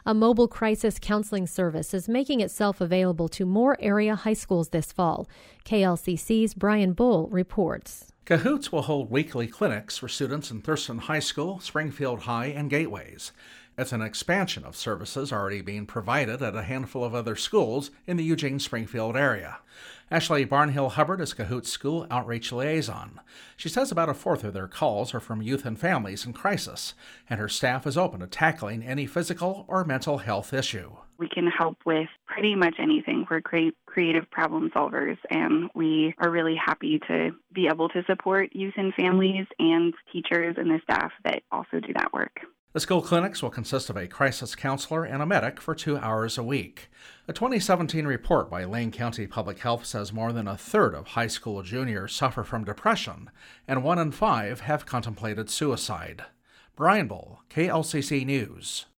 A mobile crisis counseling service is making itself available to more area high schools this fall. KLCC's Brian Bull reports. Cahoots will hold weekly clinics for students in Thurston High School, Springfield High, and Gateways. It's an expansion of services already being provided at a handful of other schools in the Eugene-Springfield area. Ashley Barnhill-Hubbard is Cahoots School Outreach Liaison. She says about a fourth of their calls are from youth and families in crisis, and her staff is open to tackling any physical or mental health issue. We can help with pretty much anything. We're great creative problem solvers, and we are really happy to be able to support youth and families and teachers and the staff that also do that work. The school clinics will consist of a crisis counselor and a medic for 2 hours a week. A 2017 report by Lane County Public Health says more than a third of high school juniors suffer from depression, and 1 in 5 have contemplated suicide. Brian Bull, KLCC News.